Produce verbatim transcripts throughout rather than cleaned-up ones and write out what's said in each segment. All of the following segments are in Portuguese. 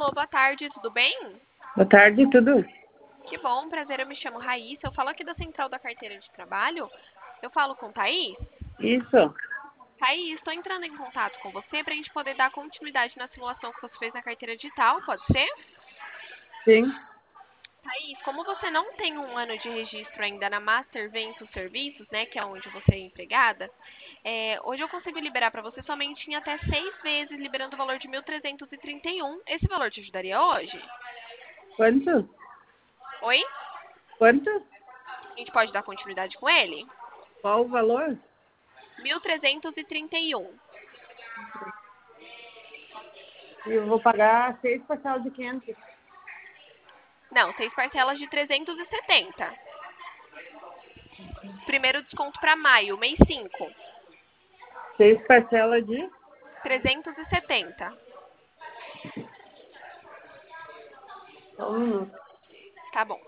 Alô, boa tarde, tudo bem? Boa tarde, tudo? Que bom, prazer, eu me chamo Raíssa, eu falo aqui da Central da Carteira de Trabalho. Eu falo com Thaís. Isso. Thaís, estou entrando em contato com você para a gente poder dar continuidade na simulação que você fez na carteira digital, pode ser? Sim. Thaís, como você não tem um ano de registro ainda na Master Venture Serviços, né, que é onde você é empregada, é, hoje eu consigo liberar para você somente em até seis vezes, liberando o valor de mil trezentos e trinta e um. Esse valor te ajudaria hoje? Quanto? Oi? Quanto? A gente pode dar continuidade com ele? Qual o valor? mil trezentos e trinta e um. Eu vou pagar seis parcelas de quinhentos. Não, seis parcelas de trezentos e setenta. Primeiro desconto para maio, mês cinco. Seis parcelas de? trezentos e setenta. Só um minuto. Tá bom.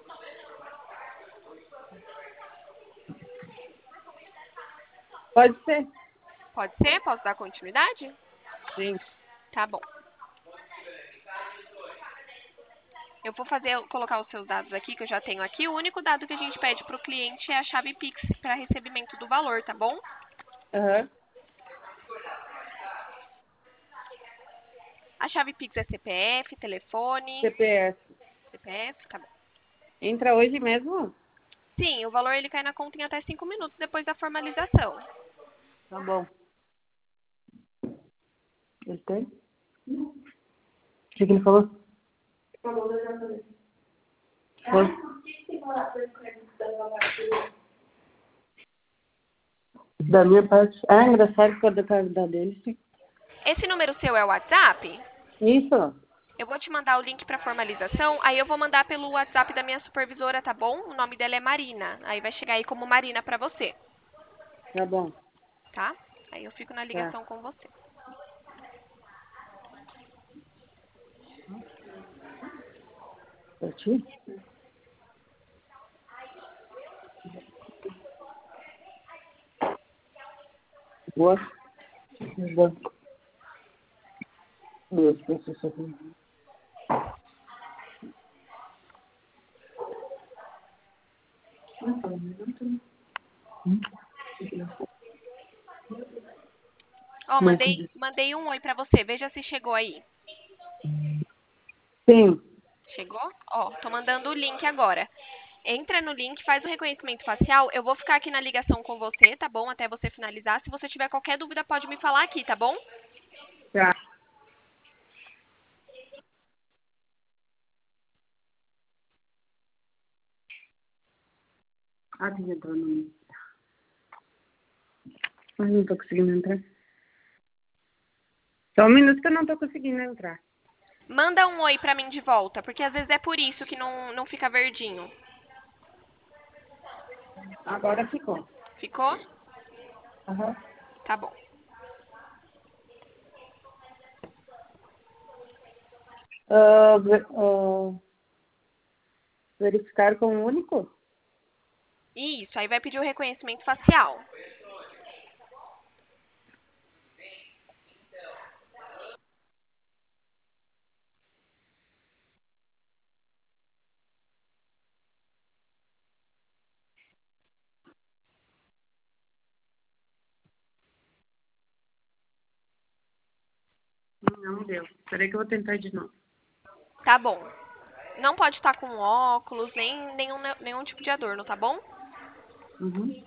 Pode ser? Pode ser? Posso dar continuidade? Sim. Tá bom. Eu vou fazer, colocar os seus dados aqui, que eu já tenho aqui. O único dado que a gente pede para o cliente é a chave Pix para recebimento do valor, tá bom? Aham. A chave Pix é C P F, telefone, C P F. C P F, tá bom. Entra hoje mesmo? Sim, o valor ele cai na conta em até cinco minutos depois da formalização. Tá bom. Ele tem? O que, que ele falou? Falou da já falei. Foi. Da minha parte. Ah, engraçado que é da casa da dele, sim. Esse número seu é o WhatsApp? Isso. Eu vou te mandar o link para formalização, aí eu vou mandar pelo WhatsApp da minha supervisora, tá bom? O nome dela é Marina. Aí vai chegar aí como Marina para você, Tá bom. tá? Aí eu fico na Tá. ligação com você. Pra ti? Boa. Boa. Duas pessoas só tem. Ó, Mas, mandei, mandei um oi para você. Veja se chegou aí. sim. Chegou? Ó, tô mandando o link agora. Entra no link, faz o reconhecimento facial. Eu vou ficar aqui na ligação com você, tá bom? Até você finalizar. Se você tiver qualquer dúvida, pode me falar aqui, tá bom? Tá. Ah, tem que entrar no... Mas não tô conseguindo entrar. Só um minuto que eu não tô conseguindo entrar. Manda um oi pra mim de volta, porque às vezes é por isso que não, não fica verdinho. Agora ficou. Ficou? Aham. Tá bom. Ah, ver- ah, verificar com o único? Isso, aí vai pedir o reconhecimento facial. Não deu. Peraí que eu vou tentar de novo. Tá bom. Não pode estar com óculos, nem nenhum, nenhum tipo de adorno, tá bom? Uhum.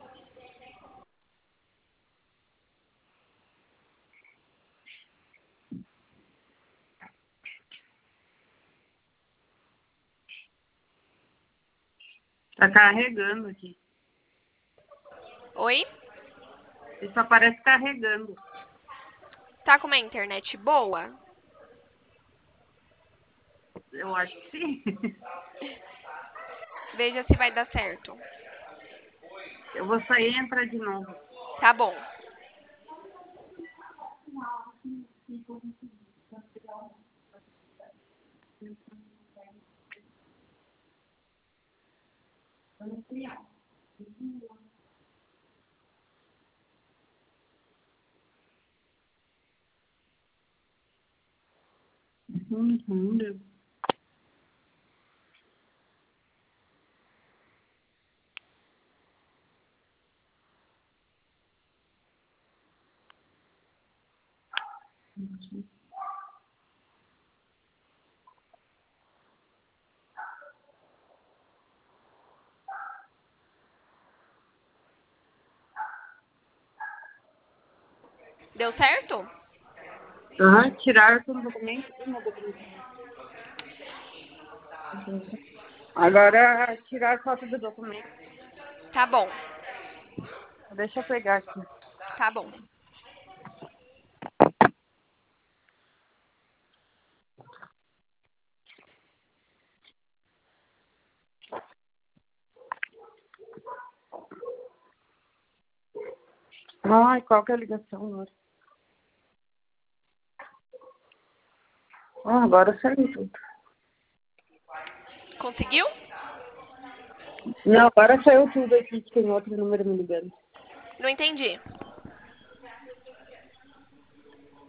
Tá carregando aqui. Oi? Ele só aparece carregando. Tá com uma internet boa? Eu acho que sim. Veja se vai dar certo. Eu vou sair e entrar de novo. Tá bom. Uhum. Deu certo? Aham, tirar todo o documento e uma documento. Agora, tirar foto do documento. Tá bom, Deixa eu pegar aqui. tá bom. Ai, qual que é a ligação agora? Ah, agora saiu tudo. Conseguiu? Não, agora saiu tudo aqui, que tem outro número me ligando. Não entendi.